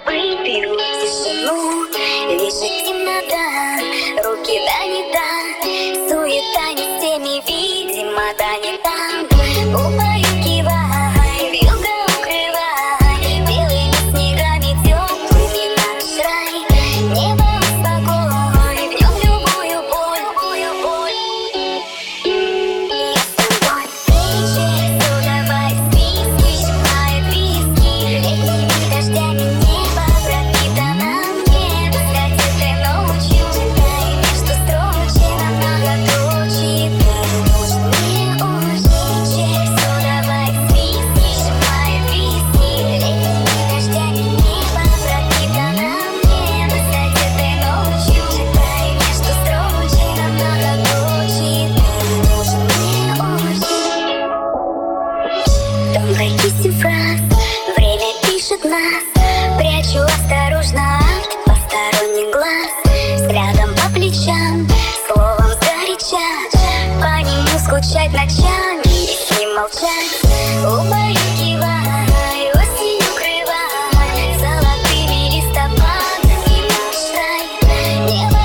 выпью тишину. Лежит темнота, руки да не та, суета не с теми, видимо, да не там. Убаюкивай, вьюга укрывай, белыми снегами теплыми наш рай. Небо успокой, в нем любую боль. Я с тобой. Вечер, давай спи, сжимает виски. Летними дождями небо пропитано мне. Кстати, ты ночью читай между строчек намного круче. Ты нужен мне очень. Вечер, давай спи, сжимает виски. Летними дождями небо пропитано мне. Кстати, ты ночью читай между строчек намного круче. Ты нужен мне очень. Тонкой кистью фраз время пишет нас. Прячу осторожно от посторонних глаз. Взглядом по плечам, словом сгоряча. По нему скучать ночами и с ним молчать. Убаюкивай, осень укрывай золотыми листопадами наш рай. Небо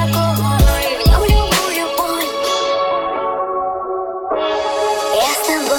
успокой, в нем любую боль. Я с тобой.